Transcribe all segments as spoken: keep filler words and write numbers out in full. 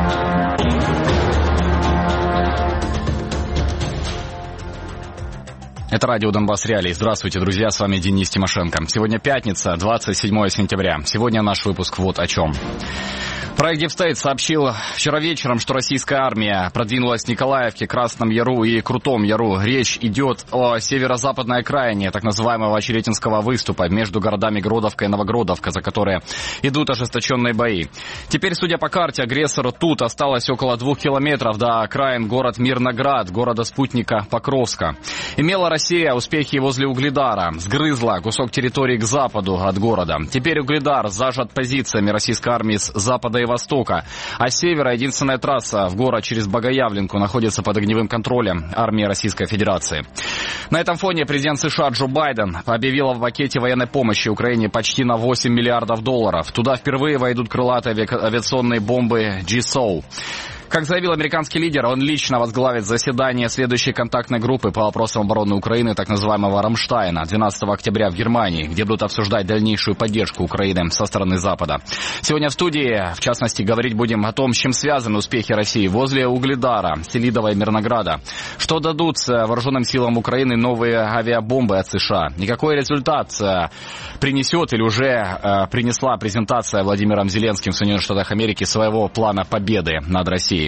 Это радио «Донбасс Реалии». Здравствуйте, друзья, с вами Денис Тимошенко. Сегодня пятница, двадцать седьмое сентября. Сегодня наш выпуск вот о чем. Проект Deep State сообщил вчера вечером, что российская армия продвинулась в Николаевке, Красном Яру и Крутом Яру. Речь идет о северо-западной окраине так называемого Очеретинского выступа между городами Гродовка и Новогродовка, за которые идут ожесточенные бои. Теперь, судя по карте, агрессору тут осталось около двух километров до окраин город Мирноград, города-спутника Покровска. Имела Россия успехи возле Угледара, сгрызла кусок территории к западу от города. Теперь Угледар зажат позициями российской армии с запада и востока, а с севера единственная трасса в город через Богоявленку находится под огневым контролем армии Российской Федерации. На этом фоне президент США Джо Байден объявил о пакете военной помощи Украине почти на восемь миллиардов долларов. Туда впервые войдут крылатые авиационные бомбы джи эс о у. Как заявил американский лидер, он лично возглавит заседание следующей контактной группы по вопросам обороны Украины, так называемого Рамштайна, двенадцатого октября в Германии, где будут обсуждать дальнейшую поддержку Украины со стороны Запада. Сегодня в студии, в частности, говорить будем о том, с чем связаны успехи России возле Угледара, Селидова и Мирнограда, что дадут вооруженным силам Украины новые авиабомбы от США, и какой результат принесет или уже принесла презентация Владимиром Зеленским в Соединенных Штатах Америки своего плана победы над Россией.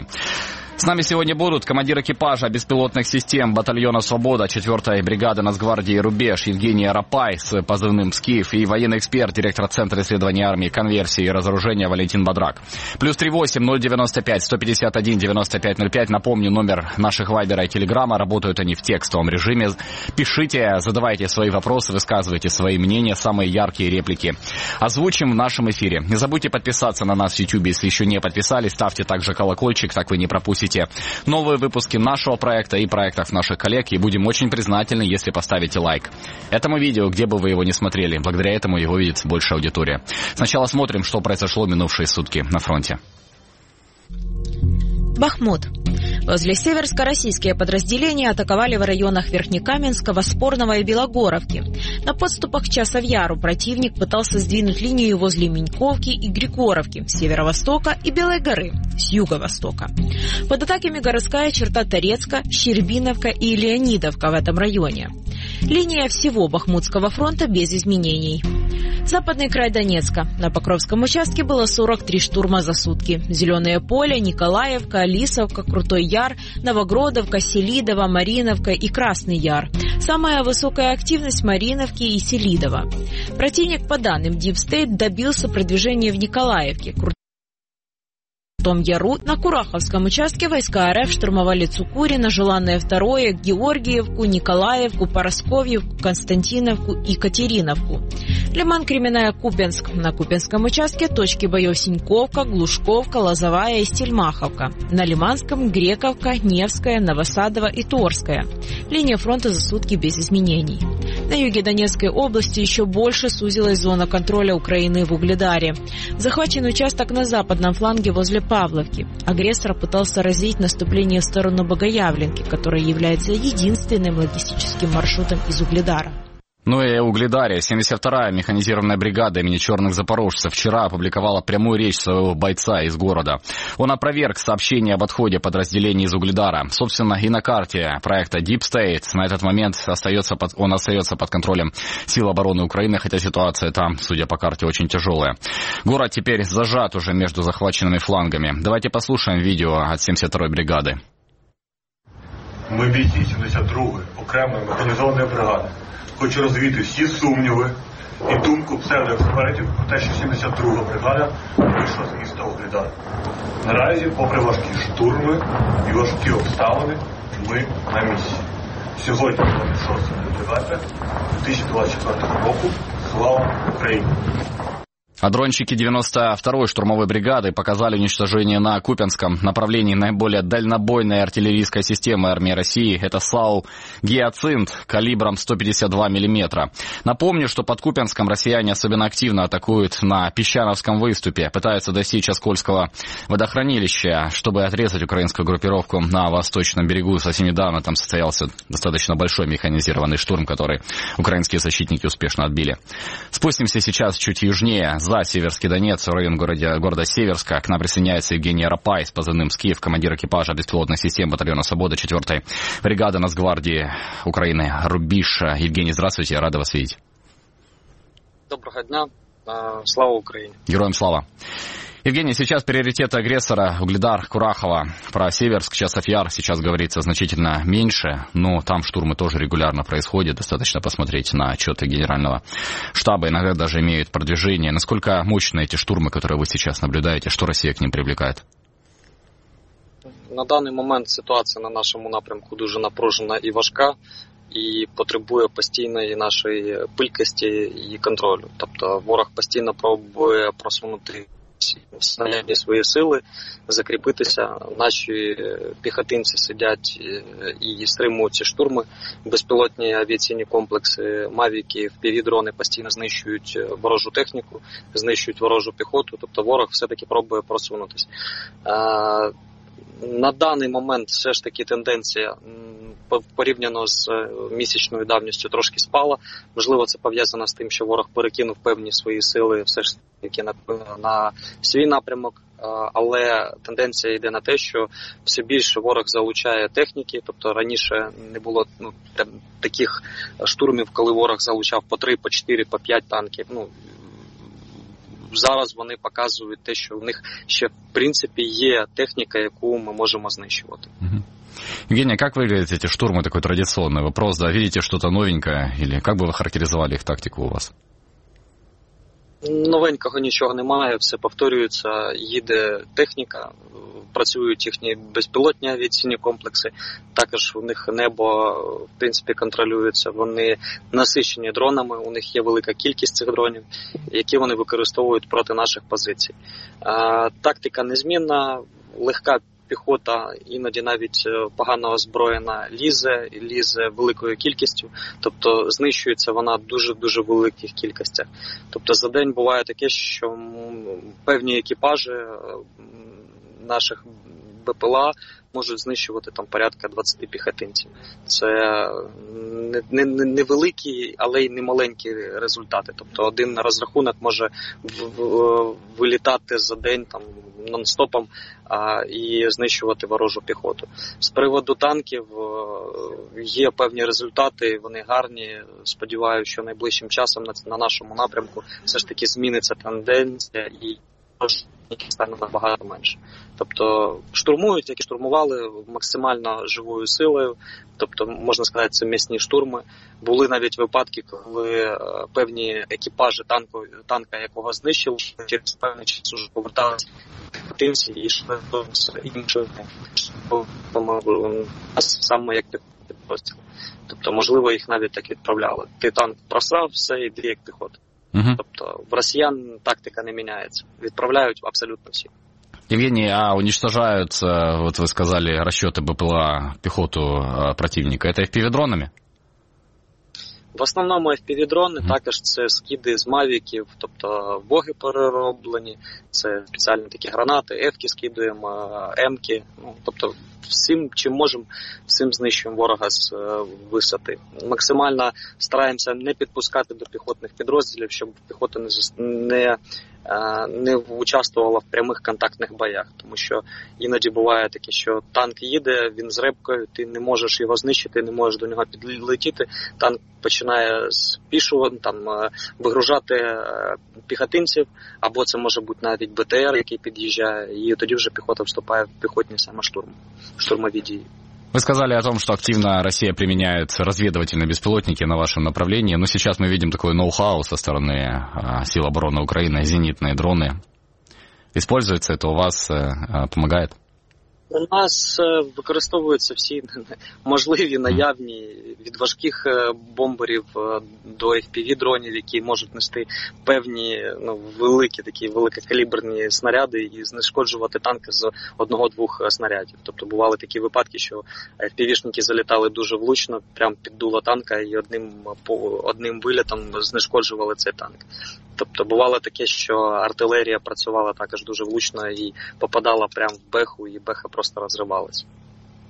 С нами сегодня будут командир экипажа беспилотных систем батальона «Свобода» четвёртой бригады Нацгвардии «Рубеж» Евгений Арапай с позывным «Скиф» и военный эксперт, директор Центра исследований армии, конверсии и разоружения Валентин Бадрак. Плюс три восемь ноль девяносто пять сто пятьдесят один девяносто пять ноль пять. Напомню, номер наших вайбера и телеграмма. Работают они в текстовом режиме. Пишите, задавайте свои вопросы, высказывайте свои мнения, самые яркие реплики озвучим в нашем эфире. Не забудьте подписаться на нас в YouTube, если еще не подписались. Ставьте также колокольчик, так вы не пропустите новые выпуски нашего проекта и проектов наших коллег, и будем очень признательны, если поставите лайк этому видео, где бы вы его ни смотрели. Благодаря этому его видит большая аудитория. Сначала смотрим, что произошло в минувшие сутки на фронте. Бахмут. Возле Северска российские подразделения атаковали в районах Верхнекаменского, Спорного и Белогоровки. На подступах к Часов-Яру противник пытался сдвинуть линию возле Миньковки и Григоровки с северо-востока и Белой горы с юго-востока. Под атаками городская черта Торецка, Щербиновка и Леонидовка в этом районе. Линия всего Бахмутского фронта без изменений. Западный край Донецка. На Покровском участке было сорок три штурма за сутки. Зеленое поле, Николаевка, Лисовка, Крутой Яр, Новогродовка, Селидово, Мариновка и Красный Яр. Самая высокая активность в Мариновке и Селидово. Противник, по данным Deep State, добился продвижения в Николаевке, в Крутом Яру. На Кураховском участке войска РФ штурмовали Цукурино, Желанное второе, Георгиевку, Николаевку, Поросковьевку, Константиновку и Катериновку. Лиман, Кременная, Купенск. На Купенском участке точки боев Синьковка, Глушковка, Лозовая и Стельмаховка. На Лиманском Грековка, Невская, Новосадово и Торская. Линия фронта за сутки без изменений. На юге Донецкой области еще больше сузилась зона контроля Украины в Угледаре. Захвачен участок на западном фланге возле Павловки. Агрессор пытался развить наступление в сторону Богоявленки, которая является единственным логистическим маршрутом из Угледара. Ну и Угледаре. семьдесят вторая механизированная бригада имени Черных Запорожцев вчера опубликовала прямую речь своего бойца из города. Он опроверг сообщение об отходе подразделений из Угледара. Собственно, и на карте проекта Deep State на этот момент остается под, он остается под контролем сил обороны Украины, хотя ситуация там, судя по карте, очень тяжелая. Город теперь зажат уже между захваченными флангами. Давайте послушаем видео от семьдесят второй бригады. Ми бійці сімдесят другої окремої механізованої бригади. Хочу розвіяти всі сумніви і думку псевдоекспертів про те, що сімдесят друга бригада вийшла з міста Угледар. Наразі, попри важкі штурми і важкі обставини, ми на місці. Сьогодні, двадцять шостого дев'ятого дві тисячі двадцять четвертого року, слава Україні! А дрончики девяносто второй штурмовой бригады показали уничтожение на Купенском направлении наиболее дальнобойной артиллерийской системы армии России. Это САУ «Гиацинт» калибром сто пятьдесят два миллиметра. Напомню, что под Купенском россияне особенно активно атакуют на Песчановском выступе. Пытаются достичь Оскольского водохранилища, чтобы отрезать украинскую группировку на восточном берегу. Совсем недавно там состоялся достаточно большой механизированный штурм, который украинские защитники успешно отбили. Спустимся сейчас чуть южнее. за Северский Донец, в район города, города Северска. К нам присоединяется Евгений Арапай с позывным «Скиф», командир экипажа беспилотных систем батальона «Свобода» четвёртой бригады Нацгвардии Украины «Рубіж». Евгений, здравствуйте, рада вас видеть. Доброго дня, слава Украине. Героям слава. Евгений, сейчас приоритеты агрессора Угледар, Курахово, про Северск, Часов-Яр сейчас говорится значительно меньше, но там штурмы тоже регулярно происходят, достаточно посмотреть на отчеты Генерального штаба, иногда даже имеют продвижение. Насколько мощны эти штурмы, которые вы сейчас наблюдаете, что Россия к ним привлекает? На даний момент ситуація на нашому напрямку дуже напружена і важка, і потребує постійної нашої пилькості і контролю. Тобто ворог постійно пробує просунути снарядні свої сили, закріпитися. Наші піхотинці сидять і стримують ці штурми. Безпілотні авіаційні комплекси, мавіки, еф пі ві-дрони постійно знищують ворожу техніку, знищують ворожу піхоту. Тобто ворог все-таки пробує просунутися. На даний момент все ж таки тенденція порівняно з місячною давністю трошки спала. Можливо, це пов'язано з тим, що ворог перекинув певні свої сили все ж таки на, на свій напрямок, але тенденція йде на те, що все більше ворог залучає техніки, тобто раніше не було ну, таких штурмів, коли ворог залучав по три, по чотири, по п'ять танків. Ну, зараз вони показують те, що в них ще, в принципе, є техника, яку мы можем знищувати. Угу. Евгений, как выглядят эти штурмы? Такой традиционный вопрос, да, видите что-то новенькое? Или как бы вы характеризовали их тактику у вас? Новенького нічого немає, все повторюється, їде техніка, працюють їхні безпілотні авіаційні комплекси, також у них небо, в принципі, контролюється, вони насичені дронами, у них є велика кількість цих дронів, які вони використовують проти наших позицій. А, тактика незмінна, легка піхота, іноді навіть погано озброєна, лізе, лізе великою кількістю, тобто знищується вона дуже-дуже великих кількостях. Тобто за день буває таке, що певні екіпажі наших Б П Л А можуть знищувати там порядка двадцять піхотинців. Це не, не, не великі, але й не маленькі результати. Тобто один розрахунок може в, в, вилітати за день там нон-стопом а, і знищувати ворожу піхоту. З приводу танків є певні результати, вони гарні. Сподіваюся, що найближчим часом на, на нашому напрямку все ж таки зміниться тенденція і стане набагато менше. Тобто штурмують, які штурмували максимально живою силою, тобто, можна сказати, це м'ясні штурми. Були навіть випадки, коли певні екіпажі танку, танка, якого знищили, через певний час уже поверталися тимці і йшли з іншою саме як підрозділ. Тобто, можливо, їх навіть так відправляли. Ти танк просрав, все, йди як піхота. Угу. Тобто в росіян тактика не міняється. Відправляють абсолютно всі. Евгений, а уничтожаются, вот вы сказали, расчеты Б П Л А, пехоту противника, это эф пі ві-дронами? В основному еф пі ві-дрони, mm. також це скиди з мавіків, тобто боги перероблені, це спеціальні такі гранати, ефки скидуємо, емки, ну, тобто всім, чим можемо, всім знищуємо ворога з висоти. Максимально стараємося не підпускати до піхотних підрозділів, щоб піхота не, не, не участвувала в прямих контактних боях, тому що іноді буває таке, що танк їде, він з репкою, ти не можеш його знищити, не можеш до нього підлетіти, танк починає спішувати, там, вигружати піхотинців, або це може бути навіть Б Т Р, який під'їжджає, і тоді вже піхота вступає в піхотні саме штурми, штурмові дії. Вы сказали о том, что активно Россия применяет разведывательные беспилотники на вашем направлении, но сейчас мы видим такой ноу-хау со стороны сил обороны Украины, зенитные дроны. Используется это у вас, помогает? У нас використовуються всі можливі наявні від важких бомберів до еф пі ві-дронів, які можуть нести певні ну, великі такі великокаліберні снаряди і знешкоджувати танки з одного-двох снарядів. Тобто бували такі випадки, що еф пі ві-шники залітали дуже влучно, прямо під дуло танка і одним, одним вилітом знешкоджували цей танк. Тобто бувало таке, що артилерія працювала також дуже влучно і попадала прямо в беху, і беха просто розривалась.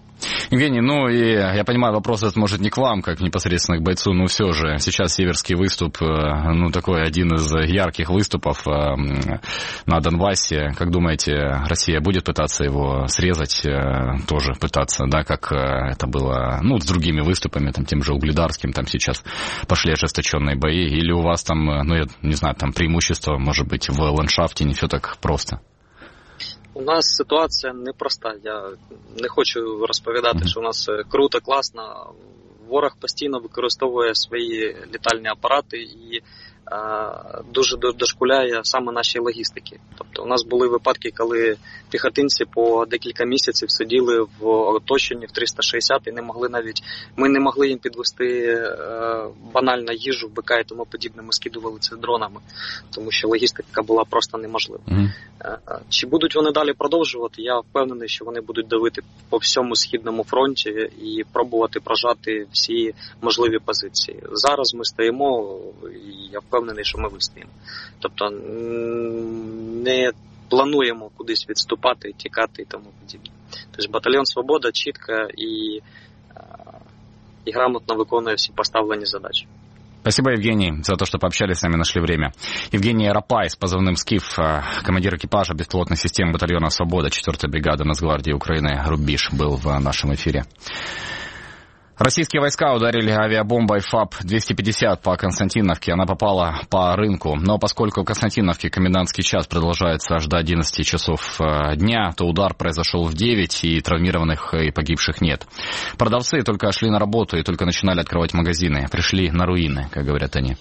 Евгений, ну и я понимаю, вопрос этот может не к вам, как непосредственно к бойцу, но все же сейчас северский выступ, ну такой один из ярких выступов на Донбассе. Как думаете, Россия будет пытаться его срезать, тоже пытаться, да, как это было, ну, с другими выступами, там, тем же Угледарским, там сейчас пошли ожесточенные бои, или у вас там, ну, я не знаю, там преимущество, может быть, в ландшафте, не все так просто? У нас ситуація непроста. Я не хочу розповідати, mm-hmm. що у нас круто, класно. Ворог постійно використовує свої літальні апарати і а, дуже дошкуляє саме нашій логістики. Тобто у нас були випадки, коли піхотинці по декілька місяців сиділи в оточенні в триста шістдесят і не могли навіть, ми не могли їм підвести а, банально їжу, бика і тому подібне. Ми скидували це дронами, тому що логістика була просто неможлива. Mm-hmm. А, чи будуть вони далі продовжувати? Я впевнений, що вони будуть давити по всьому Східному фронті і пробувати прожати всі можливі позиції. Зараз ми стоїмо, і я впевнений, що ми вистоїмо. Тобто не плануємо кудись відступати, тікати і тому подібне. Тобто батальйон «Свобода» чітко і, і грамотно виконує всі поставлені задачі. Спасибо, Евгений, за то, что пообщались с нами, нашли время. Евгений Рапай с позывным «Скиф», командир экипажа беспилотных систем батальона «Свобода» четвёртой бригады Нацгвардии Украины «Рубеж» был в нашем эфире. Российские войска ударили авиабомбой ФАП двести пятьдесят по Константиновке. Она попала по рынку. Но поскольку в Константиновке комендантский час продолжается аж до одиннадцати часов дня, то удар произошел в девять, и травмированных и погибших нет. Продавцы только шли на работу и только начинали открывать магазины. Пришли на руины, как говорят они.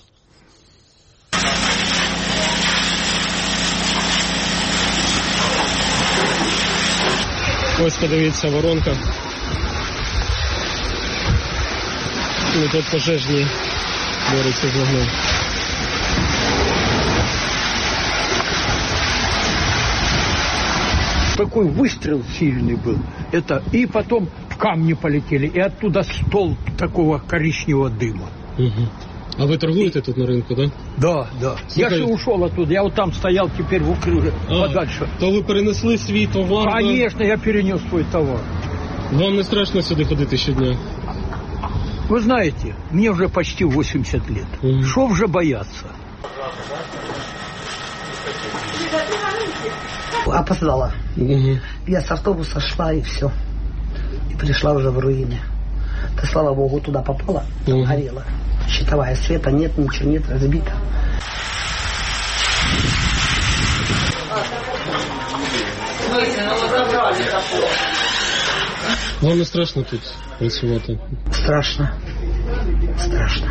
Ось, подивіться, воронка. Ну, тут пожежні борються з вогнем. Такой выстрел сильный был. Это и потом камни полетели, и оттуда столб такого коричневого дыма. Угу. А вы торгуете тут на рынку, да? Да, да. Сколько... Я же ушел оттуда, я вот там стоял теперь в укрытии, а, подальше. То вы перенесли свій товар? Конечно, да? Я перенес свой товар. Вам не страшно сюда ходить щодня? Вы знаете, мне уже почти восемьдесят лет. Mm-hmm. Шо уже бояться? Опоздала. Mm-hmm. Я с автобуса шла и все. И пришла уже в руины. Да, слава богу, туда попала, там mm-hmm. горела. Щитовая, света нет, ничего нет, разбито. Вам не страшно тут працювати? Страшно. Страшно.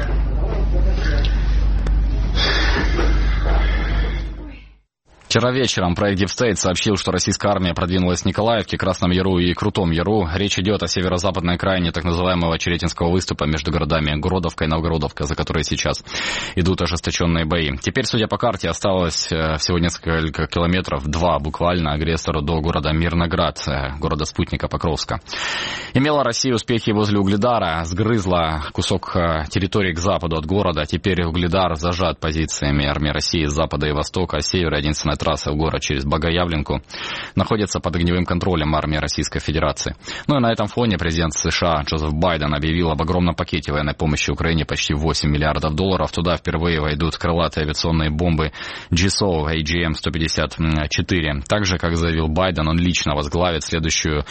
Вчера вечером проект Deep State сообщил, что российская армия продвинулась в Николаевке, Красном Яру и Крутом Яру. Речь идет о северо-западной окраине так называемого Черетинского выступа между городами Городовка и Новгородовка, за которые сейчас идут ожесточенные бои. Теперь, судя по карте, осталось всего несколько километров, два буквально, агрессору до города Мирноград, города-спутника Покровска. Имела Россия успехи возле Угледара, сгрызла кусок территории к западу от города. Теперь Угледар зажат позициями армии России с запада и востока, а с севера единственная трасса в город через Богоявленку находится под огневым контролем армии Российской Федерации. Ну и на этом фоне президент США Джозеф Байден объявил об огромном пакете военной помощи Украине, почти восемь миллиардов долларов. Туда впервые войдут крылатые авиационные бомбы джи эс о эй джи эм сто пятьдесят четыре. Также, как заявил Байден, он лично возглавит следующую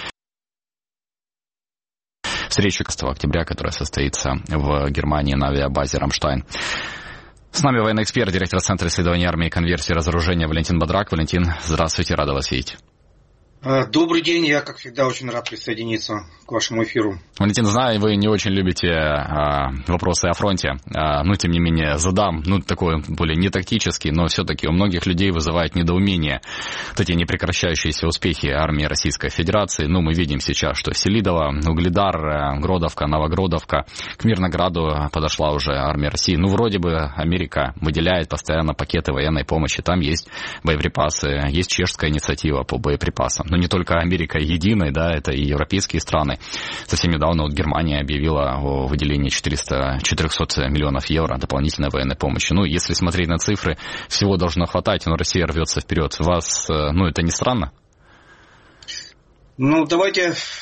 встречу октября, которая состоится в Германии на авиабазе «Рамштайн». С нами военный эксперт, директор Центра исследований армии и конверсии и разоружения Валентин Бодрак. Валентин, здравствуйте, рада вас видеть. Добрый день, я, как всегда, очень рад присоединиться к вашему эфиру. Валентин, знаю, вы не очень любите а, вопросы о фронте, а, но, тем не менее, задам, ну, такой более не тактический, но все-таки у многих людей вызывает недоумение вот эти непрекращающиеся успехи армии Российской Федерации. Ну, мы видим сейчас, что Селидово, Угледар, Гродовка, Новогродовка, к Мирнограду подошла уже армия России. Ну, вроде бы Америка выделяет постоянно пакеты военной помощи, там есть боеприпасы, есть чешская инициатива по боеприпасам. Но не только Америка единой, да, это и европейские страны. Совсем недавно вот Германия объявила о выделении четыреста миллионов евро дополнительной военной помощи. Ну, если смотреть на цифры, всего должно хватать, но Россия рвется вперед. Вас, ну, это не странно? Ну, давайте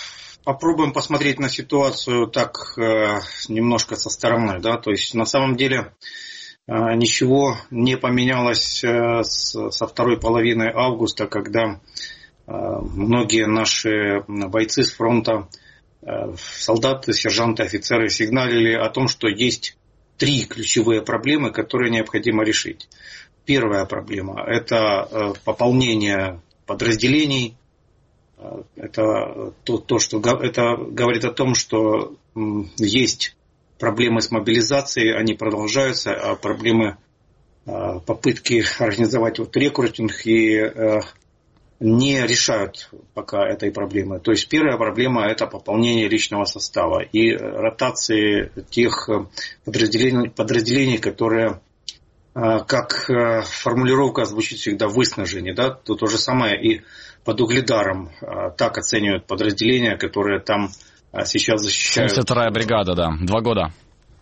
попробуем посмотреть на ситуацию так немножко со стороны. Да? То есть на самом деле ничего не поменялось со второй половины августа, когда многие наши бойцы с фронта, солдаты, сержанты, офицеры сигналили о том, что есть три ключевые проблемы, которые необходимо решить. Первая проблема – это пополнение подразделений. Это то, то, что это говорит о том, что есть проблемы с мобилизацией, они продолжаются, а проблемы попытки организовать вот рекрутинг и не решают пока этой проблемы. То есть первая проблема – это пополнение личного состава и ротации тех подразделений, подразделений, которые, как формулировка звучит всегда, выснажены. Да? То, то же самое и под Угледаром так оценивают подразделения, которые там сейчас защищают. семьдесят вторая бригада, да, два года.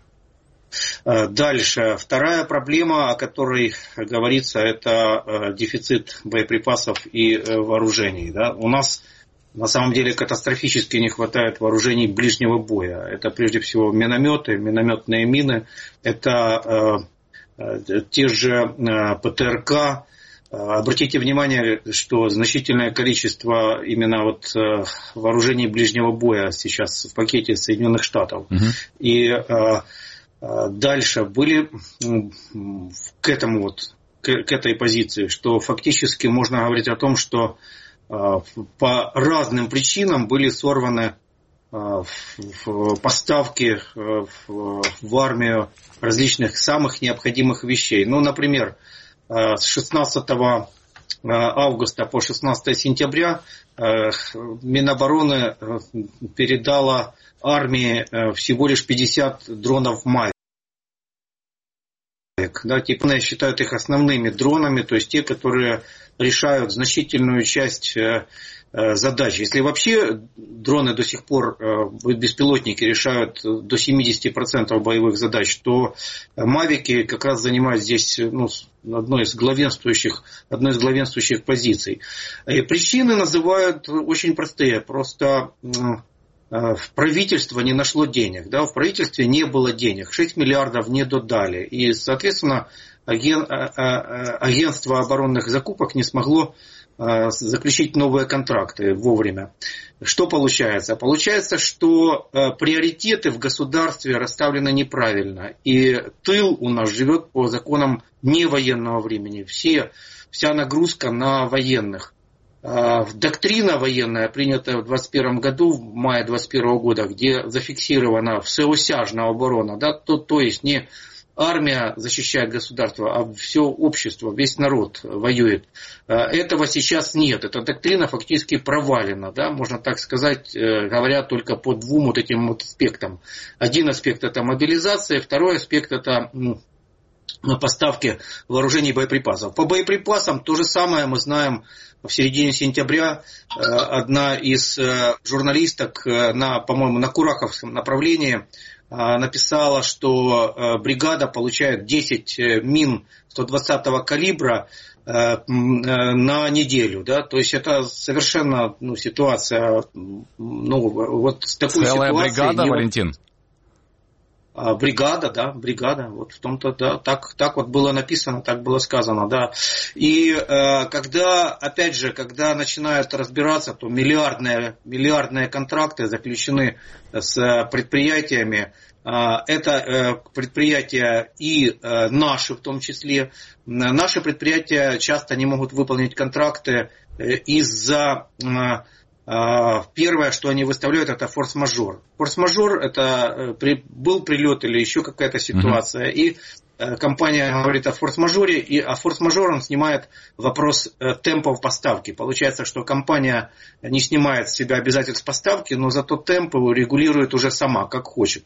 Дальше. Вторая проблема, о которой говорится, это дефицит боеприпасов и вооружений. Да? У нас на самом деле катастрофически не хватает вооружений ближнего боя. Это прежде всего минометы, минометные мины, это э, те же ПТРК. Обратите внимание, что значительное количество именно вот вооружений ближнего боя сейчас в пакете Соединенных Штатов. Угу. И э, дальше были к этому вот, к, к этой позиции, что фактически можно говорить о том, что э, по разным причинам были сорваны э, поставки э, в, в армию различных самых необходимых вещей. Ну, например, э, с шестнадцатого августа по шестнадцатое сентября э, Минобороны передала армии всего лишь пятьдесят дронов Mavic. Да, типа считают их основными дронами, то есть те, которые решают значительную часть задач. Если вообще дроны до сих пор, беспилотники, решают до семьдесят процентов боевых задач, то мавики как раз занимают здесь ну, одной из главенствующих, одной из главенствующих позиций. И причины называют очень простые. Просто в правительство не нашло денег, да, в правительстве не было денег, шесть миллиардов не додали, и, соответственно, аген, агентство оборонных закупок не смогло заключить новые контракты вовремя. Что получается? Получается, что приоритеты в государстве расставлены неправильно, и тыл у нас живет по законам невоенного времени, Все, вся нагрузка на военных. Доктрина военная, принятая в двадцать первом году, в мае двадцать первого года, где зафиксирована всеосяжная оборона, да, то, то есть не армия защищает государство, а все общество, весь народ воюет. Этого сейчас нет. Эта доктрина фактически провалена, да, можно так сказать, говоря только по двум вот этим вот аспектам. Один аспект – это мобилизация, второй аспект – это поставки вооружений и боеприпасов. По боеприпасам то же самое мы знаем. В середине сентября одна из журналисток на, по-моему, на Кураховском направлении написала, что бригада получает десять мин сто двадцатого калибра на неделю. Да? То есть это совершенно ну, ситуация, ну, вот с такой Целая ситуацией... бригада, не... Валентин? Бригада, да, бригада, вот в том-то, да, так, так вот было написано, так было сказано, да. И э, когда, опять же, когда начинают разбираться, то миллиардные, миллиардные контракты заключены с предприятиями, э, это э, предприятия и э, наши в том числе. Наши предприятия часто не могут выполнить контракты э, из-за... Э, Первое, что они выставляют, это форс-мажор. Форс-мажор – это был прилет или еще какая-то ситуация. Mm-hmm. И компания говорит о форс-мажоре, и а форс-мажор он снимает вопрос темпов поставки. Получается, что компания не снимает с себя обязательств поставки, но зато темпы регулирует уже сама, как хочет.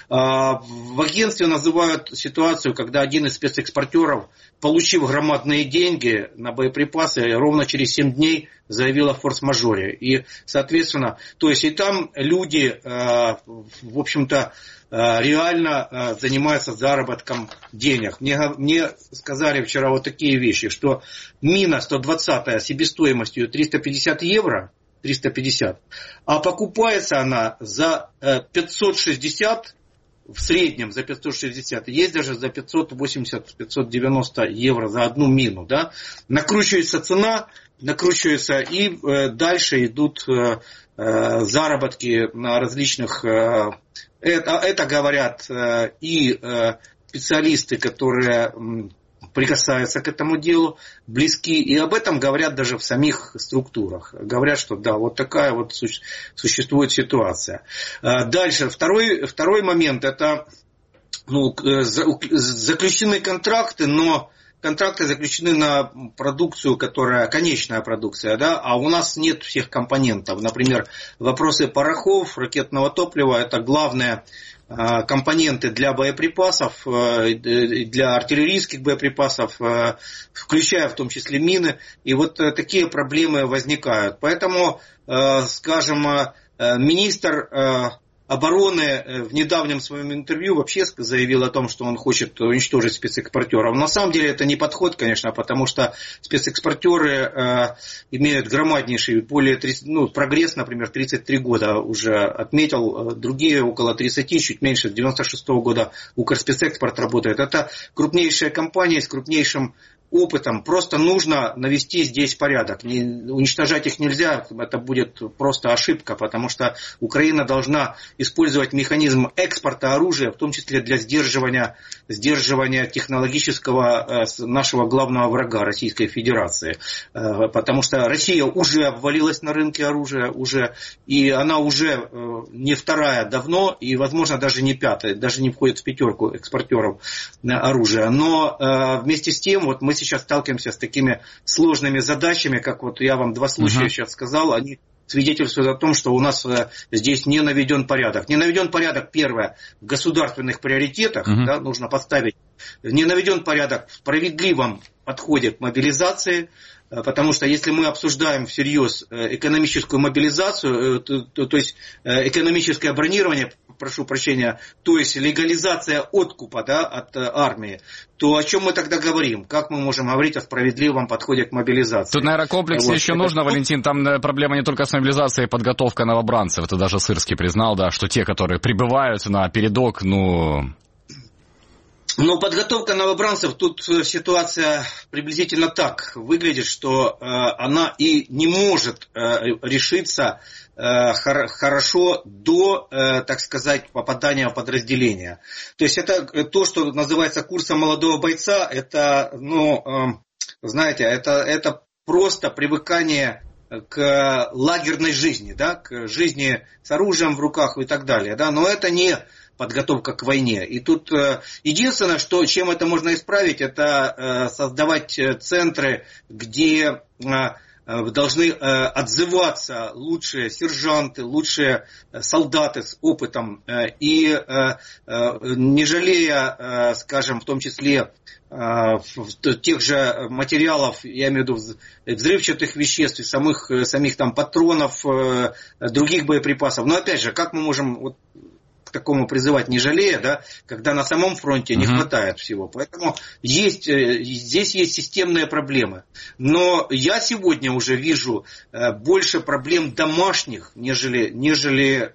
В агентстве называют ситуацию, когда один из спецэкспортеров, получив громадные деньги на боеприпасы, ровно через семь дней заявил о форс-мажоре. И, соответственно, то есть и там люди, в общем-то, реально занимаются заработком денег. Мне, мне сказали вчера вот такие вещи, что мина сто двадцатая себестоимостью триста пятьдесят евро, триста пятьдесят. А покупается она за пятьсот шестьдесят, в среднем за пятьсот шестьдесят, есть даже за пятьсот восемьдесят - пятьсот девяносто евро за одну мину. Да? Накручивается цена, накручивается, и э, дальше идут э, э, заработки на различных... Э, это, это говорят э, и э, специалисты, которые... Э, прикасаются к этому делу, близки, и об этом говорят даже в самих структурах. Говорят, что да, вот такая вот существует ситуация. Дальше, второй, второй момент, это ну, заключены контракты, но контракты заключены на продукцию, которая конечная продукция, да, а у нас нет всех компонентов. Например, вопросы порохов, ракетного топлива, это главное компоненты для боеприпасов, для артиллерийских боеприпасов, включая в том числе мины. И вот такие проблемы возникают. Поэтому, скажем, министр обороны в недавнем своем интервью вообще заявил о том, что он хочет уничтожить спецэкспортеров. На самом деле это не подход, конечно, потому что спецэкспортеры э, имеют громаднейший, более тридцать, ну, прогресс, например, тридцать три года уже отметил, другие около тридцати, чуть меньше, с девяносто шестого года Укрспецэкспорт работает. Это крупнейшая компания с крупнейшим опытом. Просто нужно навести здесь порядок. Не, уничтожать их нельзя, это будет просто ошибка, потому что Украина должна использовать механизм экспорта оружия, в том числе для сдерживания, сдерживания технологического нашего главного врага Российской Федерации. Потому что Россия уже обвалилась на рынке оружия, уже, и она уже не вторая давно, и, возможно, даже не пятая, даже не входит в пятерку экспортеров оружия. Но вместе с тем, вот мы сейчас сталкиваемся с такими сложными задачами, как вот я вам два случая uh-huh. сейчас сказал, они свидетельствуют о том, что у нас здесь не наведен порядок. Не наведен порядок, первое, в государственных приоритетах, uh-huh. да, нужно поставить, не наведен порядок в справедливом подходе к мобилизации, потому что если мы обсуждаем всерьез экономическую мобилизацию, то, то, то есть экономическое бронирование, прошу прощения, то есть легализация откупа, да, от армии, то о чем мы тогда говорим? Как мы можем говорить о справедливом подходе к мобилизации? Тут, наверное, комплекс вот. еще это... нужно, Валентин, там проблема не только с мобилизацией, подготовка новобранцев. Это даже Сырский признал, да, что те, которые прибывают на передок, ну... Но подготовка новобранцев, тут ситуация приблизительно так выглядит, что э, она и не может э, решиться э, хор- хорошо до, э, так сказать, попадания в подразделение. То есть это то, что называется курсом молодого бойца, это, ну, э, знаете, это, это просто привыкание к лагерной жизни, да, к жизни с оружием в руках и так далее. Да, но это не подготовка к войне. И тут э, единственное, что, чем это можно исправить, это э, создавать центры, где э, должны э, отзываться лучшие сержанты, лучшие солдаты с опытом. Э, и э, э, не жалея, э, скажем, в том числе э, тех же материалов, я имею в виду взрывчатых веществ, самых, самих там патронов, э, других боеприпасов. Но опять же, как мы можем... Вот, к такому призывать, не жалея, да, когда на самом фронте не uh-huh. хватает всего. Поэтому есть, здесь есть системные проблемы. Но я сегодня уже вижу больше проблем домашних, нежели, нежели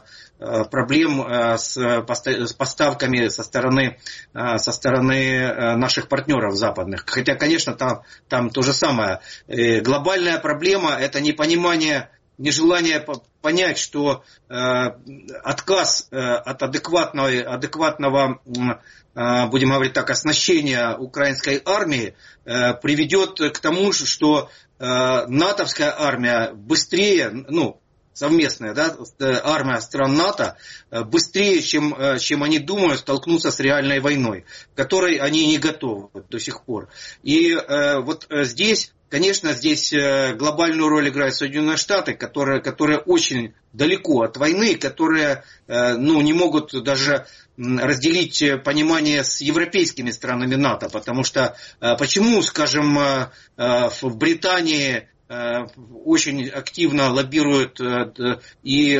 проблем с поставками со стороны, со стороны наших партнеров западных. Хотя, конечно, там, там то же самое. Глобальная проблема – это непонимание, нежелание понять, что э, отказ э, от адекватного, адекватного э, будем говорить так, оснащения украинской армии э, приведет к тому, что э, натовская армия быстрее, ну, совместная, да, армия стран НАТО быстрее, чем, чем они думают, столкнутся с реальной войной, к которой они не готовы до сих пор. И э, вот здесь, конечно, здесь глобальную роль играют Соединенные Штаты, которые, которые очень далеко от войны, которые э, ну, не могут даже разделить понимание с европейскими странами НАТО, потому что э, почему, скажем, э, в Британии очень активно лоббируют и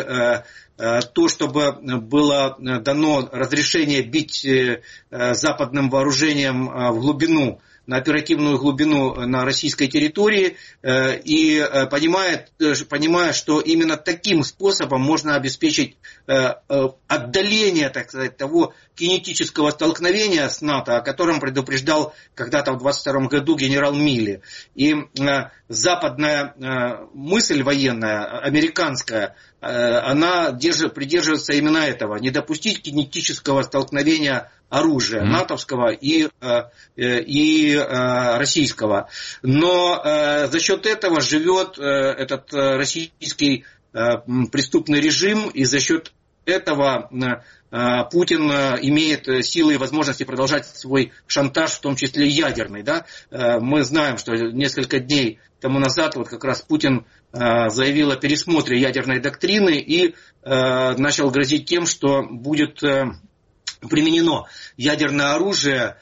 то, чтобы было дано разрешение бить западным вооружением в глубину на оперативную глубину на российской территории и понимает, понимая, что именно таким способом можно обеспечить отдаление, так сказать, того кинетического столкновения с НАТО, о котором предупреждал когда-то в двадцать втором году генерал Милли. И западная мысль военная, американская, она придерживается именно этого. Не допустить кинетического столкновения оружия mm-hmm. натовского и, и российского. Но за счет этого живет этот российский преступный режим, и за счет этого Путин имеет силы и возможности продолжать свой шантаж, в том числе ядерный. Да? Мы знаем, что несколько дней тому назад вот как раз Путин заявил о пересмотре ядерной доктрины и начал грозить тем, что будет применено ядерное оружие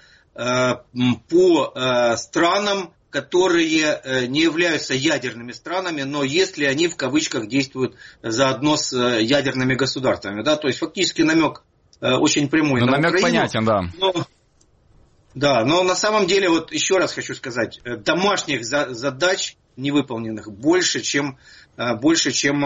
по странам, которые не являются ядерными странами, но если они в кавычках действуют заодно с ядерными государствами. Да? То есть фактически намек очень прямой но на намек Украину. Понятен, да. Но, да, но на самом деле, вот еще раз хочу сказать, домашних за, задач невыполненных больше, чем, больше, чем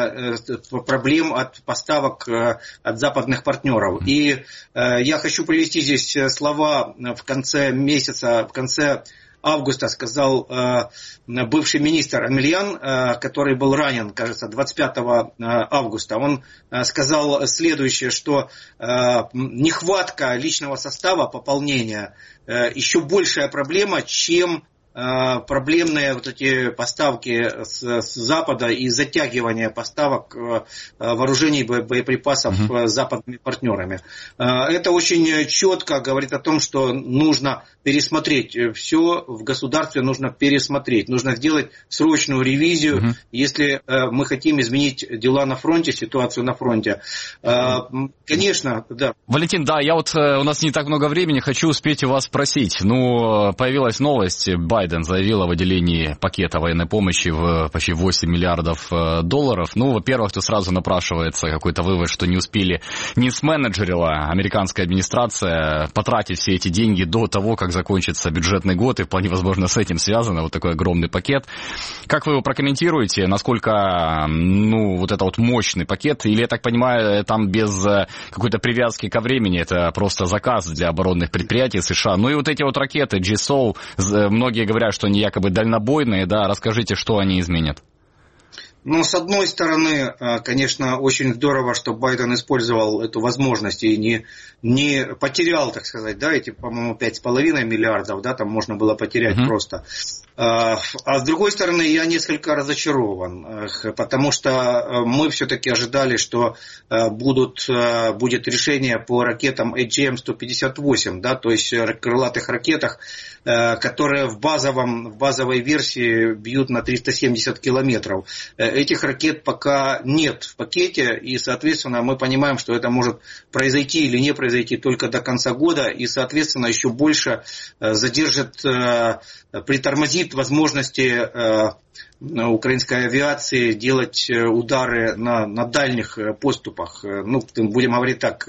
проблем от поставок от западных партнеров. И я хочу привести здесь слова в конце месяца, в конце августа сказал э, бывший министр Амельян, э, который был ранен, кажется, двадцать пятого августа. Он э, сказал следующее, что э, нехватка личного состава, пополнения, э, еще большая проблема, чем проблемные вот эти поставки с, с Запада и затягивание поставок вооружений и боеприпасов uh-huh. западными партнерами. Это очень четко говорит о том, что нужно пересмотреть все в государстве, нужно пересмотреть, нужно сделать срочную ревизию, uh-huh. если мы хотим изменить дела на фронте, ситуацию на фронте. Uh-huh. Конечно, да. Валентин, да, я вот, у нас не так много времени, хочу успеть у вас спросить. Ну, появилась новость, Байден заявил о выделении пакета военной помощи в почти восемь миллиардов долларов. Ну, во-первых, тут сразу напрашивается какой-то вывод, что не успели, не сменеджерила американская администрация потратить все эти деньги до того, как закончится бюджетный год, и вполне возможно с этим связано вот такой огромный пакет. Как вы его прокомментируете? Насколько, ну, вот это вот мощный пакет? Или, я так понимаю, там без какой-то привязки ко времени, это просто заказ для оборонных предприятий США. Ну и вот эти вот ракеты джи эс о, многие говорят, что они якобы дальнобойные, да, расскажите, что они изменят. Ну, с одной стороны, конечно, очень здорово, что Байден использовал эту возможность и не, не потерял, так сказать, да, эти, по-моему, пять с половиной миллиардов, да, там можно было потерять uh-huh. просто. А с другой стороны, я несколько разочарован, потому что мы все-таки ожидали, что будут, будет решение по ракетам эй джи эм сто пятьдесят восемь, да, то есть крылатых ракетах, которые в, базовом, в базовой версии бьют на триста семьдесят километров. Этих ракет пока нет в пакете, и, соответственно, мы понимаем, что это может произойти или не произойти только до конца года, и, соответственно, еще больше задержит, притормозит возможности украинской авиации делать удары на, на дальних поступах, ну, будем говорить так,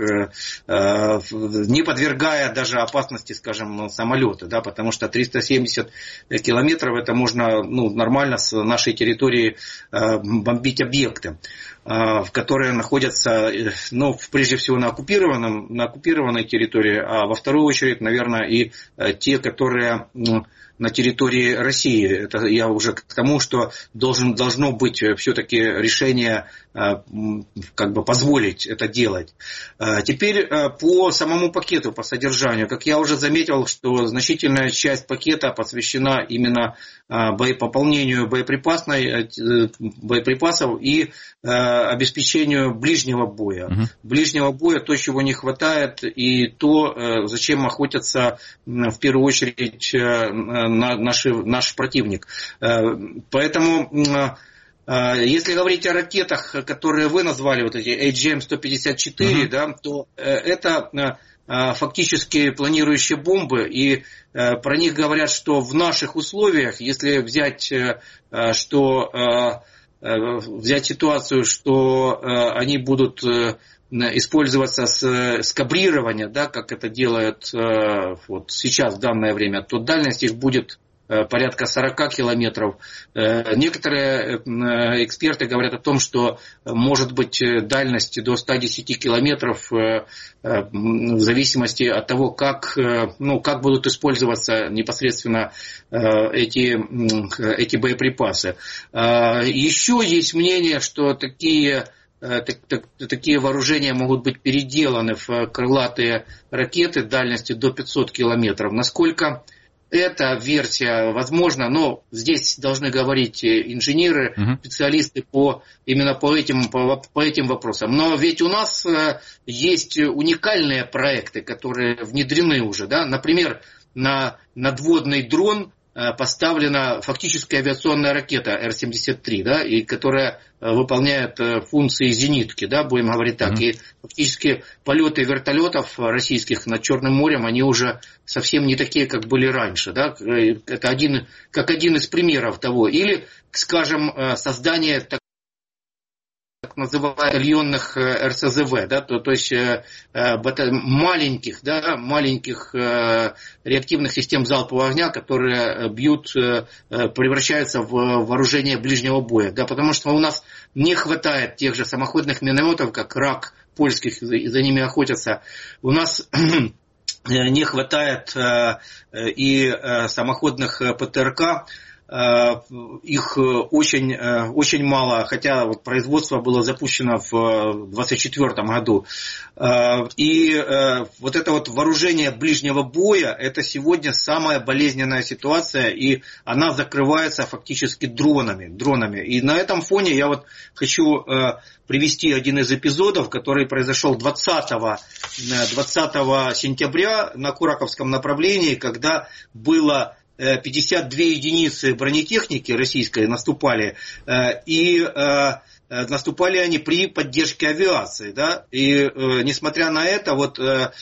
не подвергая даже опасности, скажем, самолета, да, потому что триста семьдесят километров это можно, ну, нормально с нашей территории бомбить объекты, которые находятся, ну, прежде всего на оккупированном, на оккупированной территории, а во вторую очередь, наверное, и те, которые на территории России. Это я уже к тому, что должен, должно быть все-таки решение как бы позволить это делать. Теперь по самому пакету, по содержанию. Как я уже заметил, что значительная часть пакета посвящена именно пополнению боеприпасной, боеприпасов и обеспечению ближнего боя. Uh-huh. Ближнего боя, то, чего не хватает, и то, зачем охотятся в первую очередь наши, наш противник. Поэтому, если говорить о ракетах, которые вы назвали, вот эти эй джи эм сто пятьдесят четыре, uh-huh. да, то это фактически планирующие бомбы, и про них говорят, что в наших условиях, если взять, что... взять ситуацию, что э, они будут э, использоваться с скабрирования, да, как это делают вот сейчас в данное время, то дальность их будет порядка сорок километров. Некоторые эксперты говорят о том, что может быть дальность до ста десяти километров в зависимости от того, как, ну, как будут использоваться непосредственно эти, эти боеприпасы. Еще есть мнение, что такие Так, так, такие вооружения могут быть переделаны в крылатые ракеты дальностью до пятисот километров. Насколько эта версия возможна, но здесь должны говорить инженеры, uh-huh. специалисты по, именно по этим, по, по этим вопросам. Но ведь у нас есть уникальные проекты, которые внедрены уже. Да? Например, на надводный дрон поставлена фактически авиационная ракета Эр семьдесят три, да, и которая выполняет функции зенитки, да, будем говорить так. Mm-hmm. И фактически полеты вертолетов российских над Черным морем, они уже совсем не такие, как были раньше. Да. Это один, как один из примеров того. Или, скажем, создание так так называемых батальонных эр эс зэ вэ, да, то, то есть э, маленьких, да, маленьких э, реактивных систем залпового огня, которые бьют, э, превращаются в вооружение ближнего боя, да, потому что у нас не хватает тех же самоходных минометов, как РАК польских, и за ними охотятся. У нас не хватает э, и э, самоходных пэ тэ эр ка. Их очень, очень мало, хотя вот производство было запущено в двадцать четвёртом году. И вот это вот вооружение ближнего боя, это сегодня самая болезненная ситуация, и она закрывается фактически дронами. дронами. И на этом фоне я вот хочу привести один из эпизодов, который произошел двадцатого сентября на Кураковском направлении, когда было пятьдесят две единицы бронетехники российской наступали, и наступали они при поддержке авиации, да, и несмотря на это, вот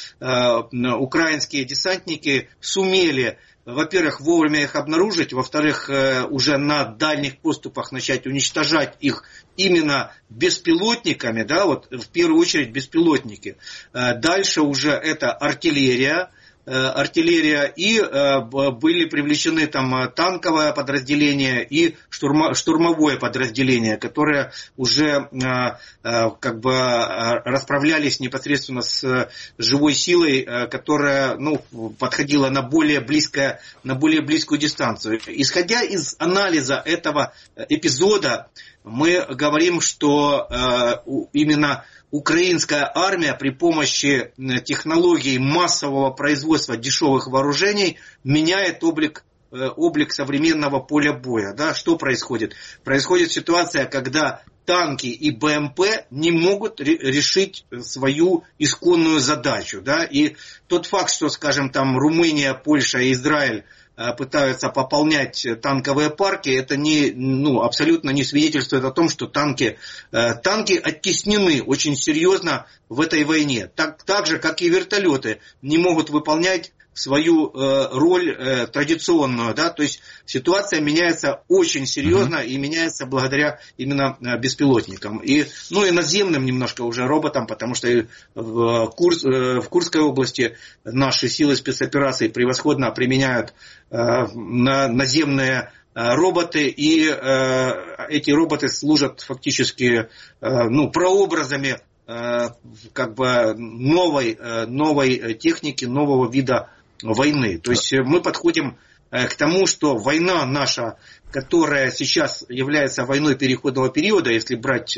украинские десантники сумели, во-первых, вовремя их обнаружить, во-вторых, уже на дальних поступах начать уничтожать их именно беспилотниками, да, вот в первую очередь беспилотники. Дальше уже это артиллерия, артиллерия, и э, были привлечены там танковое подразделение и штурма, штурмовое подразделение, которые уже э, э, как бы расправлялись непосредственно с живой силой, э, которая, ну, подходила на более близкое, на более близкую дистанцию. Исходя из анализа этого эпизода, мы говорим, что э, именно украинская армия при помощи технологий массового производства дешевых вооружений меняет облик, облик современного поля боя. Да? Что происходит? Происходит ситуация, когда танки и бэ эм пэ не могут решить свою исконную задачу. Да? И тот факт, что, скажем, там Румыния, Польша и Израиль пытаются пополнять танковые парки, это не, ну, абсолютно не свидетельствует о том, что танки, танки оттеснены очень серьезно в этой войне. Так, так же, как и вертолеты не могут выполнять свою э, роль э, традиционную, да, то есть ситуация меняется очень серьезно mm-hmm. и меняется благодаря именно э, беспилотникам. И, ну и наземным немножко уже роботам, потому что и в, Курс, э, в Курской области наши силы спецопераций превосходно применяют э, на, наземные роботы, и э, эти роботы служат фактически э, ну, прообразами э, как бы новой, э, новой техники, нового вида войны. То есть мы подходим к тому, что война наша, которая сейчас является войной переходного периода, если брать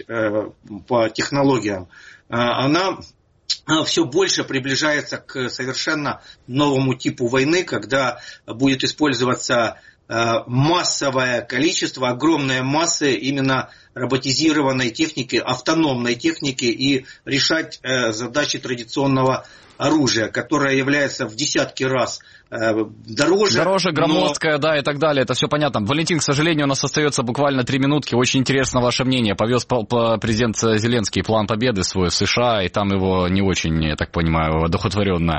по технологиям, она все больше приближается к совершенно новому типу войны, когда будет использоваться массовое количество, огромные массы именно роботизированной техники, автономной техники, и решать задачи традиционного оружия, которое является в десятки раз дороже. Дороже, громоздкое, но... да, и так далее. Это все понятно. Валентин, к сожалению, у нас остается буквально три минутки. Очень интересно ваше мнение. Повез президент Зеленский план победы свой в США, и там его не очень, я так понимаю, одухотворенно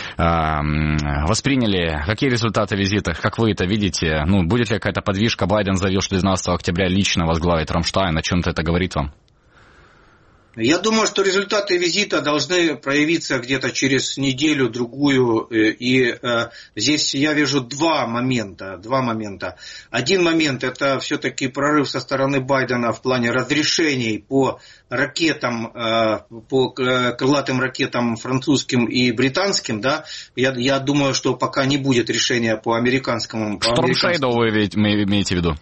восприняли. Какие результаты визита? Как вы это видите? Ну, будет ли какая-то подвижка? Байден заявил, что двенадцатого октября лично возглавит Рамштайн. О чем-то это говорит вам? Я думаю, что результаты визита должны проявиться где-то через неделю-другую. И э, здесь я вижу два момента, два момента. Один момент – это все-таки прорыв со стороны Байдена в плане разрешений по ракетам, э, по крылатым ракетам французским и британским. Да? Я, я думаю, что пока не будет решения по американскому. По Storm Shadow вы имеете в виду?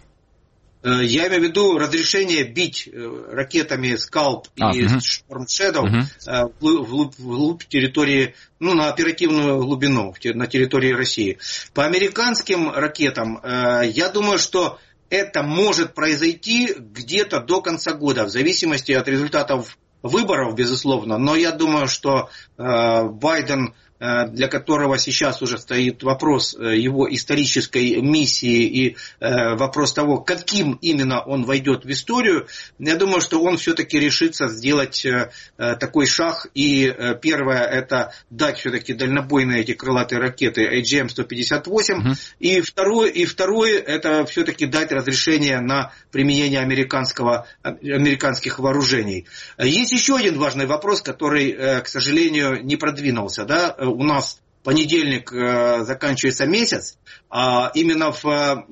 Я имею в виду разрешение бить ракетами Скалп а, и угу. Storm Shadow угу. вглубь, вглубь территории, ну, на оперативную глубину, на территории России. По американским ракетам, я думаю, что это может произойти где-то до конца года, в зависимости от результатов выборов, безусловно. Но я думаю, что Байден, для которого сейчас уже стоит вопрос его исторической миссии и вопрос того, каким именно он войдет в историю, я думаю, что он все-таки решится сделать такой шаг. И первое, это дать все-таки дальнобойные эти крылатые ракеты эй джи эм сто пятьдесят восемь. Uh-huh. И второе, и второе, это все-таки дать разрешение на применение американского, американских вооружений. Есть еще один важный вопрос, который, к сожалению, не продвинулся, да. У нас понедельник э, заканчивается месяц, а именно в, э,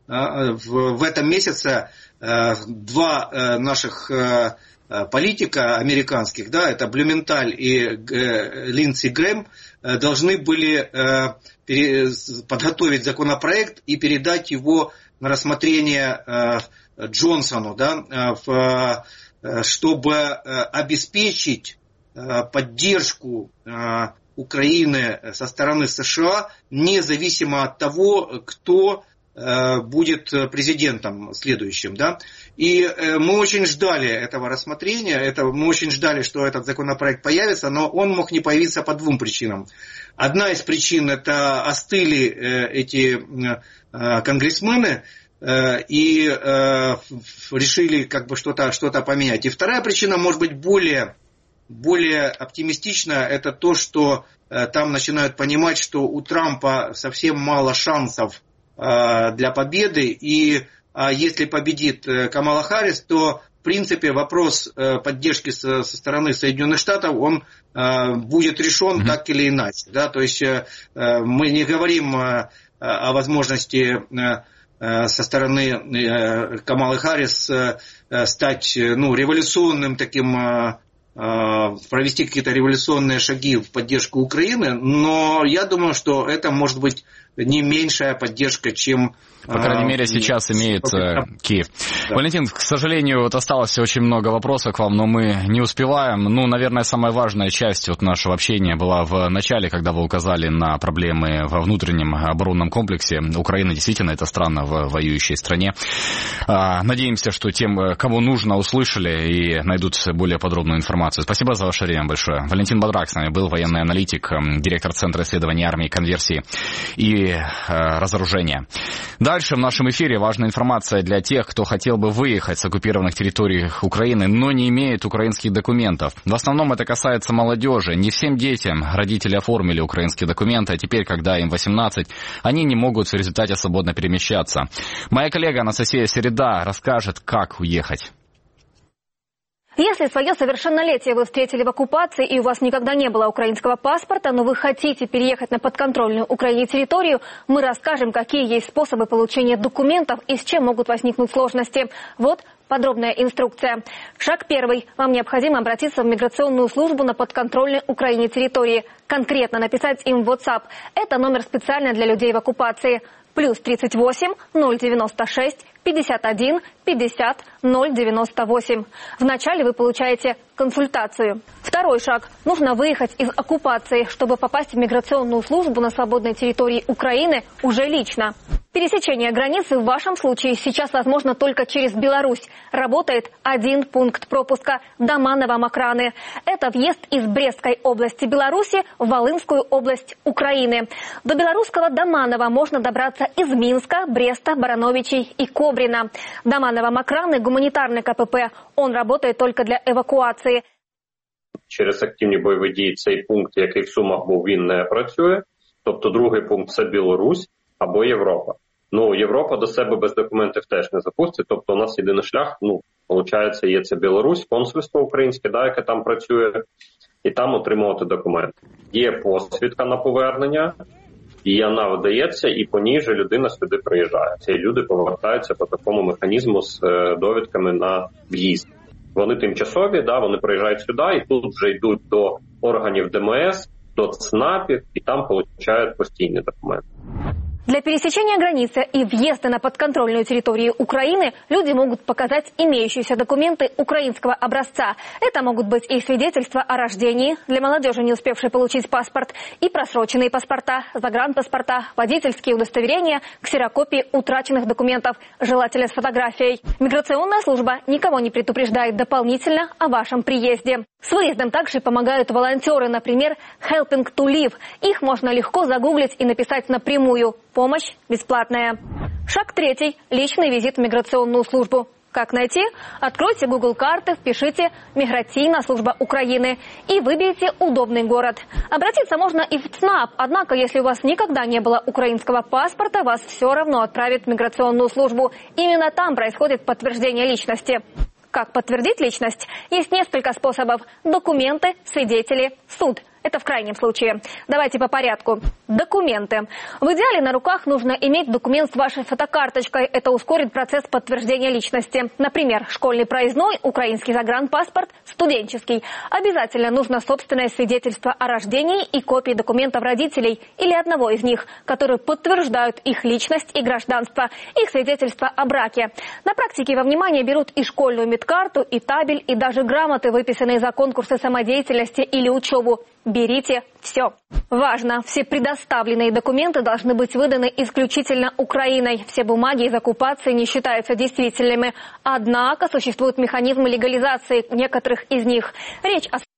в, в этом месяце э, два э, наших э, политика американских, да, это Блюменталь и э, Линдси Грэм, э, должны были э, пере, подготовить законопроект и передать его на рассмотрение э, Джонсону, да, э, в, э, чтобы э, обеспечить э, поддержку э, Украины со стороны США, независимо от того, кто э, будет президентом следующим. Да? И э, мы очень ждали этого рассмотрения, это, мы очень ждали, что этот законопроект появится, но он мог не появиться по двум причинам. Одна из причин – это остыли э, эти э, конгрессмены, э, и э, решили как бы что-то, что-то поменять. И вторая причина может быть более... Более оптимистично, это то, что э, там начинают понимать, что у Трампа совсем мало шансов э, для победы, и э, если победит э, Камала Харрис, то в принципе вопрос э, поддержки со, со стороны Соединенных Штатов, он э, будет решен mm-hmm. так или иначе. Да? То есть э, мы не говорим э, о возможности э, со стороны э, Камалы Харрис э, стать ну, революционным таким э, провести какие-то революционные шаги в поддержку Украины, но я думаю, что это может быть не меньшая поддержка, чем... По крайней мере, сейчас имеет э, Киев. Да. Валентин, к сожалению, вот осталось очень много вопросов к вам, но мы не успеваем. Ну, наверное, самая важная часть вот нашего общения была в начале, когда вы указали на проблемы во внутреннем оборонном комплексе. Украина действительно это страна в воюющей стране. Надеемся, что тем, кому нужно, услышали и найдут более подробную информацию. Спасибо за ваше время большое. Валентин Бадрак с нами был, военный аналитик, директор Центра исследований армии, конверсии и разоружения. Дальше в нашем эфире важная информация для тех, кто хотел бы выехать с оккупированных территорий Украины, но не имеет украинских документов. В основном это касается молодежи. Не всем детям родители оформили украинские документы, а теперь, когда им восемнадцать, они не могут в результате свободно перемещаться. Моя коллега Анастасия Середа расскажет, как уехать. Если свое совершеннолетие вы встретили в оккупации и у вас никогда не было украинского паспорта, но вы хотите переехать на подконтрольную Украине территорию, мы расскажем, какие есть способы получения документов и с чем могут возникнуть сложности. Вот подробная инструкция. Шаг первый. Вам необходимо обратиться в миграционную службу на подконтрольной Украине территории. Конкретно написать им в WhatsApp. Это номер специально для людей в оккупации. Плюс тридцать восемь ноль девяносто шесть пятьдесят один пятьдесят ноль девяносто восемь. Вначале вы получаете консультацию. Второй шаг. Нужно выехать из оккупации, чтобы попасть в миграционную службу на свободной территории Украины уже лично. Пересечение границы в вашем случае сейчас возможно только через Беларусь. Работает один пункт пропуска – Доманово-Макраны. Это въезд из Брестской области Беларуси в Волынскую область Украины. До белорусского Доманова можно добраться из Минска, Бреста, Барановичей и Кобрина. Доманово-Макраны – гуманитарный КПП. Он работает только для евакуації. Через активні бойові дії цей пункт, який в Сумах був, він не працює. Тобто другий пункт – це Білорусь або Європа. Ну, Європа до себе без документів теж не запустить. Тобто у нас єдиний шлях, ну, Получається, є це Білорусь, консульство українське, да, яке там працює, і там отримувати документи. Є посвідка на повернення, і вона видається, і по ній же людина сюди приїжджає. Ці люди повертаються по такому механізму з довідками на в'їзд. Вони тимчасові, да, вони приїжджають сюди, і тут вже йдуть до органів ДМС, до ЦНАПів, и там получают постійные документы. Для пересечения границы и въезда на подконтрольную территорию Украины люди могут показать имеющиеся документы украинского образца. Это могут быть и свидетельства о рождении для молодежи, не успевшей получить паспорт, и просроченные паспорта, загранпаспорта, водительские удостоверения, ксерокопии утраченных документов, желательно с фотографией. Миграционная служба никого не предупреждает дополнительно о вашем приезде. С выездом также помогают волонтеры, например, Helping to Live. Их можно легко загуглить и написать напрямую. Помощь бесплатная. Шаг третий. Личный визит в миграционную службу. Как найти? Откройте Google карты, впишите «Миграционная служба Украины» и выберите удобный город. Обратиться можно и в ЦНАП, однако, если у вас никогда не было украинского паспорта, вас все равно отправят в миграционную службу. Именно там происходит подтверждение личности. Как подтвердить личность? Есть несколько способов. Документы, свидетели, суд. Это в крайнем случае. Давайте по порядку. Документы. В идеале на руках нужно иметь документ с вашей фотокарточкой. Это ускорит процесс подтверждения личности. Например, школьный проездной, украинский загранпаспорт, студенческий. Обязательно нужно собственное свидетельство о рождении и копии документов родителей или одного из них, которые подтверждают их личность и гражданство, их свидетельство о браке. На практике во внимание берут и школьную медкарту, и табель, и даже грамоты, выписанные за конкурсы самодеятельности или учебу. Берите все. Важно, все предоставленные документы должны быть выданы исключительно Украиной. Все бумаги из оккупации не считаются действительными. Однако существуют механизмы легализации некоторых из них. Речь о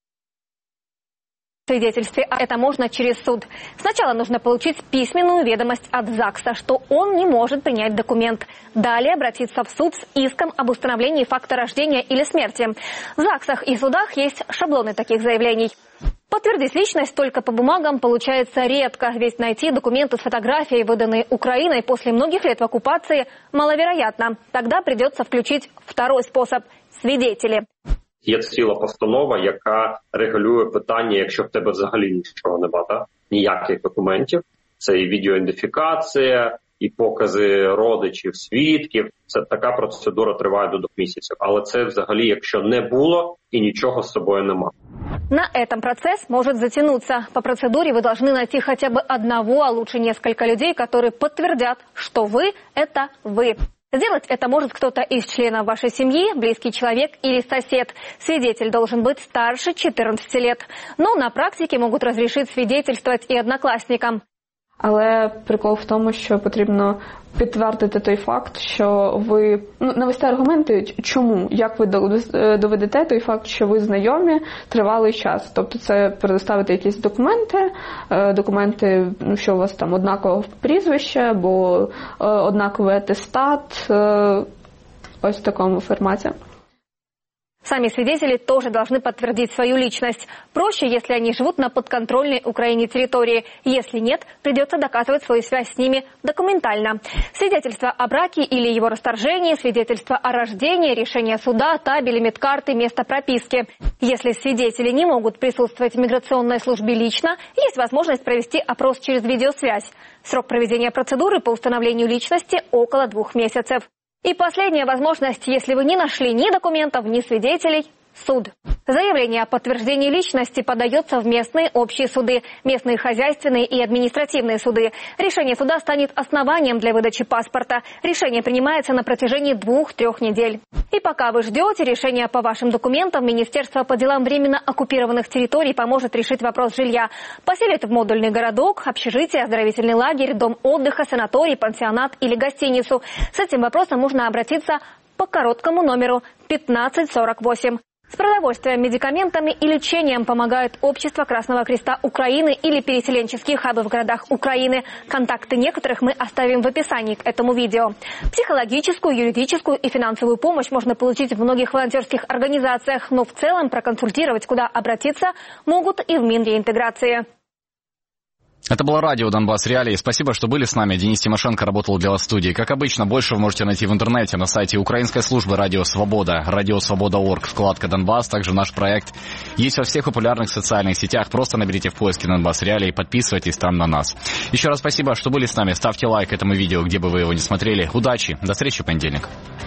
свидетельстве, а это можно через суд. Сначала нужно получить письменную ведомость от ЗАГСа, что он не может принять документ. Далее обратиться в суд с иском об установлении факта рождения или смерти. В ЗАГСах и судах есть шаблоны таких заявлений. Подтвердить личность только по бумагам получается редко, ведь найти документы с фотографией, выданные Украиной после многих лет в оккупации, маловероятно. Тогда придется включить второй способ – свидетели. Є ціла постанова, яка регулює питання, якщо в тебе взагалі нічого немає, да? Ніяких документів. Це і відеоідентифікація, і покази родичів, свідків. Це така процедура триває до двох місяців. Але це взагалі, якщо не було і нічого з собою немає. На этом процесс может затянуться. По процедуре вы должны найти хотя бы одного, а лучше несколько людей, которые подтвердят, что вы – это вы. Сделать это может кто-то из членов вашей семьи, близкий человек или сосед. Свидетель должен быть старше четырнадцати лет. Но на практике могут разрешить свидетельствовать и одноклассникам. Але прикол в тому, що потрібно підтвердити той факт, що ви, ну, навести аргументи, чому, як ви доведете той факт, що ви знайомі тривалий час. Тобто це предоставити якісь документи, документи, ну, що у вас там однакове прізвище, або однаковий атестат, ось в такому форматі. Сами свидетели тоже должны подтвердить свою личность. Проще, если они живут на подконтрольной Украине территории. Если нет, придется доказывать свою связь с ними документально. Свидетельство о браке или его расторжении, свидетельство о рождении, решение суда, табели, медкарты, место прописки. Если свидетели не могут присутствовать в миграционной службе лично, есть возможность провести опрос через видеосвязь. Срок проведения процедуры по установлению личности около двух месяцев. И последняя возможность, если вы не нашли ни документов, ни свидетелей – суд. Заявление о подтверждении личности подается в местные общие суды, местные хозяйственные и административные суды. Решение суда станет основанием для выдачи паспорта. Решение принимается на протяжении двух-трех недель. И пока вы ждете решения по вашим документам, Министерство по делам временно оккупированных территорий поможет решить вопрос жилья. Поселит в модульный городок, общежитие, оздоровительный лагерь, дом отдыха, санаторий, пансионат или гостиницу. С этим вопросом можно обратиться по короткому номеру пятнадцать сорок восемь. С продовольствием, медикаментами и лечением помогают Общество Красного Креста Украины или переселенческие хабы в городах Украины. Контакты некоторых мы оставим в описании к этому видео. Психологическую, юридическую и финансовую помощь можно получить в многих волонтерских организациях, но в целом проконсультировать, куда обратиться, могут и в Минреинтеграции. Это было радио «Донбасс Реалии». Спасибо, что были с нами. Денис Тимошенко работал для вас в студии. Как обычно, больше вы можете найти в интернете на сайте украинской службы «Радио Свобода», радио свобода точка орг, вкладка «Донбасс». Также наш проект есть во всех популярных социальных сетях. Просто наберите в поиске «Донбасс Реалии» и подписывайтесь там на нас. Еще раз спасибо, что были с нами. Ставьте лайк этому видео, где бы вы его ни смотрели. Удачи. До встречи в понедельник.